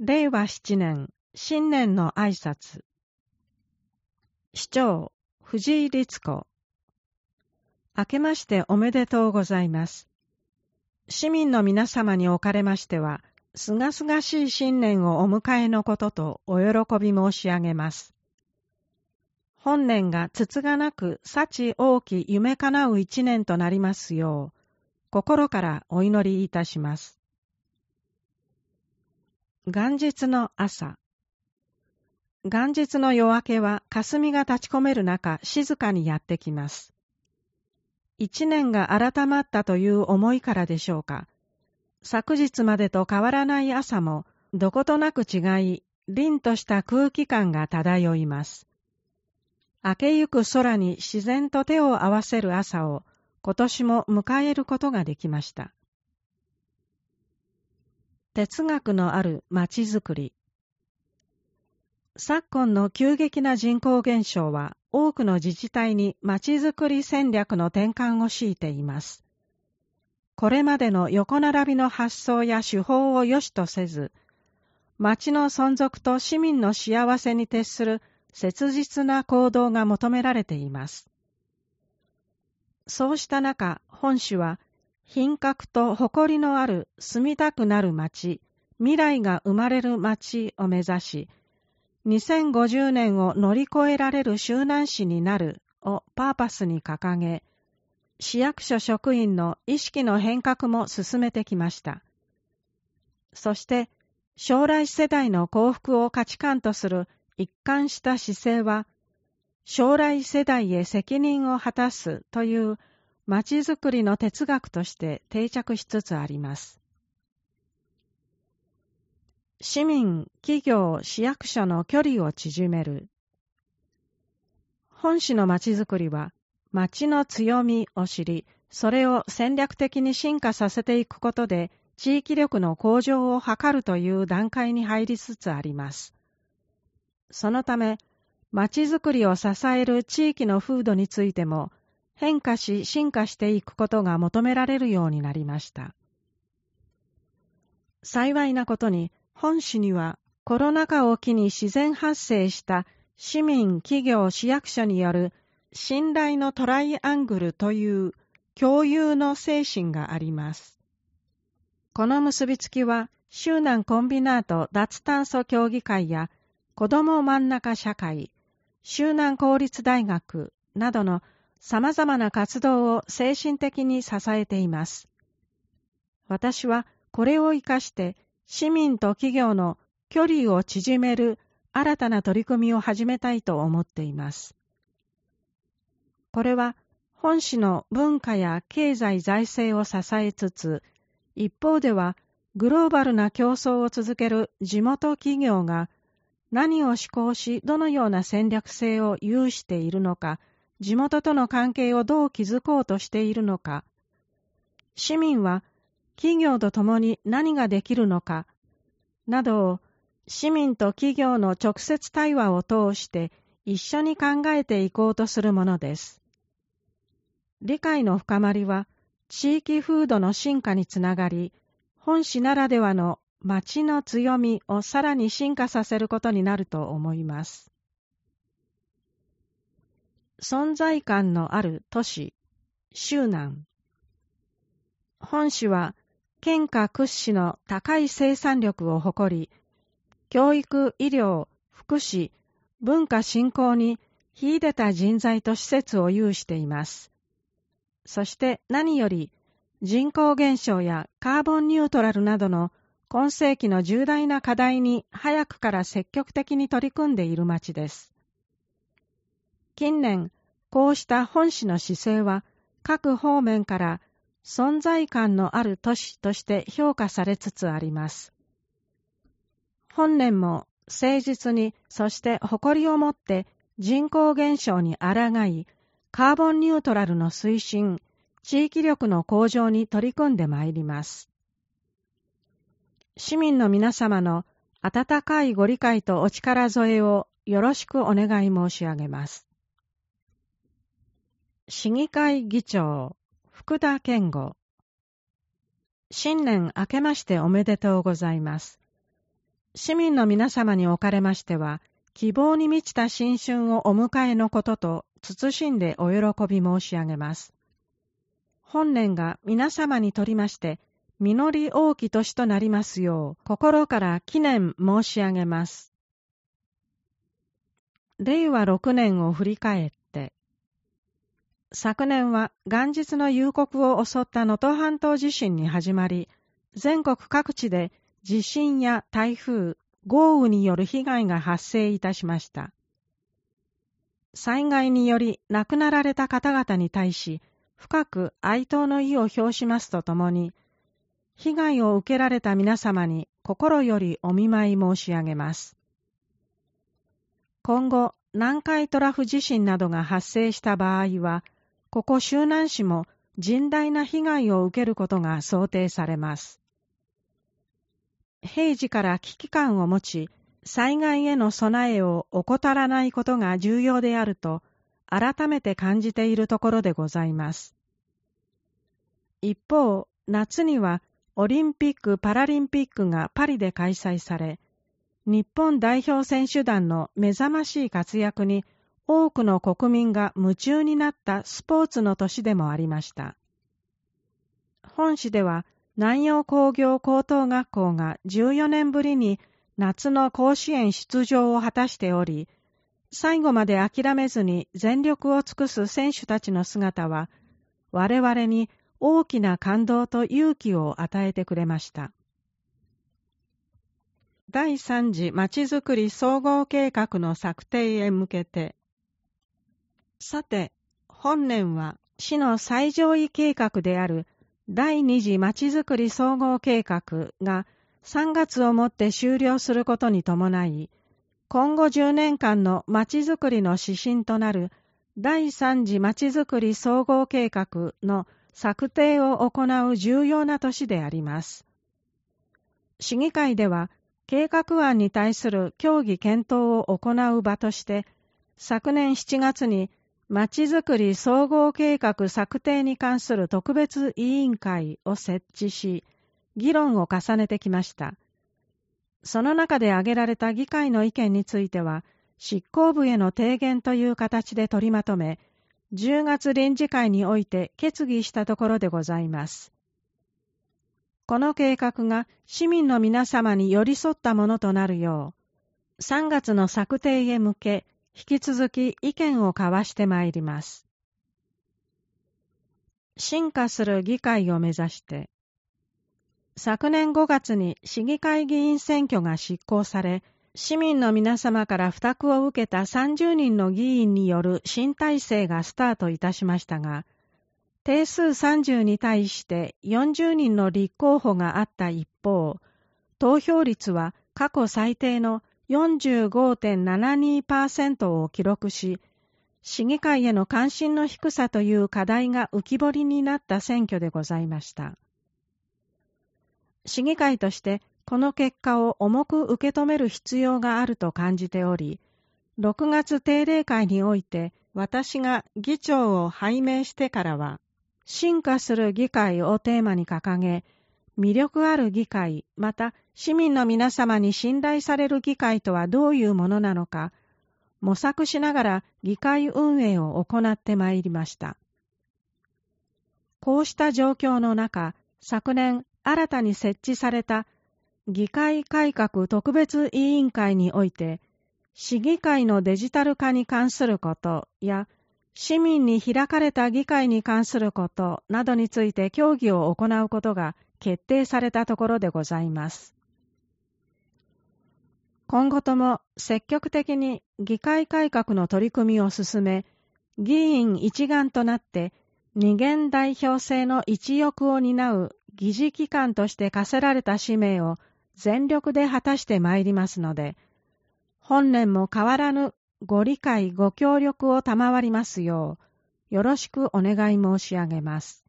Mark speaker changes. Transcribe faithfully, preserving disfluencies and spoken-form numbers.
Speaker 1: れいわしちねん新年の挨拶。市長藤井律子。明けましておめでとうございます。市民の皆様におかれましては、すがすがしい新年をお迎えのこととお喜び申し上げます。本年がつつがなく幸大き夢かなう一年となりますよう、心からお祈りいたします。元日の朝。元日の夜明けは霞が立ち込める中、静かにやってきます。一年が改まったという思いからでしょうか。昨日までと変わらない朝も、どことなく違い、凛とした空気感が漂います。明けゆく空に自然と手を合わせる朝を、今年も迎えることができました。哲学のあるまちづくり。昨今の急激な人口減少は、多くの自治体にまちづくり戦略の転換を強いています。これまでの横並びの発想や手法を良しとせず、町の存続と市民の幸せに徹する切実な行動が求められています。そうした中、本市は、品格と誇りのある住みたくなる町、未来が生まれる町を目指し、にせんごじゅうねんを乗り越えられる周南市になるをパーパスに掲げ、市役所職員の意識の変革も進めてきました。そして、将来世代の幸福を価値観とする一貫した姿勢は、将来世代へ責任を果たすというまちづくりの哲学として定着しつつあります。市民、企業、市役所の距離を縮める。本市のまちづくりは、町の強みを知り、それを戦略的に進化させていくことで、地域力の向上を図るという段階に入りつつあります。そのため、まちづくりを支える地域の風土についても、変化し進化していくことが求められるようになりました。幸いなことに、本市にはコロナ禍を機に自然発生した市民、企業、市役所による信頼のトライアングルという共有の精神があります。この結びつきは、周南コンビナート脱炭素協議会や子ども真ん中社会、周南公立大学などの様々な活動を精神的に支えています。私はこれを生かして市民と企業の距離を縮める新たな取り組みを始めたいと思っています。これは本市の文化や経済財政を支えつつ、一方ではグローバルな競争を続ける地元企業が何を志向し、どのような戦略性を有しているのか、地元との関係をどう築こうとしているのか、市民は企業と共に何ができるのか、などを市民と企業の直接対話を通して一緒に考えていこうとするものです。理解の深まりは地域風土の進化につながり、本市ならではの町の強みをさらに進化させることになると思います。存在感のある都市、周南。本市は県下屈指の高い生産力を誇り、教育、医療、福祉、文化振興に秀でた人材と施設を有しています。そして何より人口減少やカーボンニュートラルなどの今世紀の重大な課題に早くから積極的に取り組んでいる町です。近年、こうした本市の姿勢は各方面から存在感のある都市として評価されつつあります。本年も誠実に、そして誇りを持って人口減少に抗い、カーボンニュートラルの推進、地域力の向上に取り組んでまいります。市民の皆様の温かいご理解とお力添えをよろしくお願い申し上げます。市議会議長、福田健吾。新年明けましておめでとうございます。 市民の皆様におかれましては、希望に満ちた新春をお迎えのことと、謹んでお喜び申し上げます。本年が皆様にとりまして、実り多き年となりますよう、心から祈念申し上げます。れいわろくねんを振り返って、昨年は元日の夕刻を襲った能登半島地震に始まり、全国各地で地震や台風、豪雨による被害が発生いたしました。災害により亡くなられた方々に対し、深く哀悼の意を表しますとともに、被害を受けられた皆様に心よりお見舞い申し上げます。今後、南海トラフ地震などが発生した場合は、ここ周南市も甚大な被害を受けることが想定されます。平時から危機感を持ち、災害への備えを怠らないことが重要であると、改めて感じているところでございます。一方、夏にはオリンピック・パラリンピックがパリで開催され、日本代表選手団の目覚ましい活躍に多くの国民が夢中になったスポーツの年でもありました。本市では南陽工業高等学校がじゅうよねんぶりに夏の甲子園出場を果たしており、最後まで諦めずに全力を尽くす選手たちの姿は、我々に大きな感動と勇気を与えてくれました。だいさん次まちづくり総合計画の策定へ向けて、さて、本年は市の最上位計画であるだいに次まちづくり総合計画がさんがつをもって終了することに伴い、今後じゅうねんかんのまちづくりの指針となるだいさん次まちづくり総合計画の策定を行う重要な年であります。市議会では、計画案に対する協議検討を行う場として、昨年しちがつにまちづくり総合計画策定に関する特別委員会を設置し、議論を重ねてきました。その中で挙げられた議会の意見については、執行部への提言という形で取りまとめ、じゅうがつ臨時会において決議したところでございます。この計画が市民の皆様に寄り添ったものとなるよう、さんがつの策定へ向け、引き続き意見を交わしてまいります。進化する議会を目指して、昨年ごがつに市議会議員選挙が執行され、市民の皆様から付託を受けたさんじゅうにんの議員による新体制がスタートいたしましたが、定数さんじゅうに対してよんじゅうにんの立候補があった一方、投票率は過去最低の よんじゅうごてんななにパーセント を記録し、市議会への関心の低さという課題が浮き彫りになった選挙でございました。市議会としてこの結果を重く受け止める必要があると感じており、ろくがつ定例会において私が議長を拝命してからは、進化する議会をテーマに掲げ、魅力ある議会、また市民の皆様に信頼される議会とはどういうものなのか、模索しながら議会運営を行ってまいりました。こうした状況の中、昨年新たに設置された議会改革特別委員会において、市議会のデジタル化に関することや、市民に開かれた議会に関することなどについて協議を行うことが決定されたところでございます。今後とも積極的に議会改革の取り組みを進め、議員一丸となって二元代表制の一翼を担う議事機関として課せられた使命を全力で果たしてまいりますので、本年も変わらぬご理解ご協力を賜りますよう、よろしくお願い申し上げます。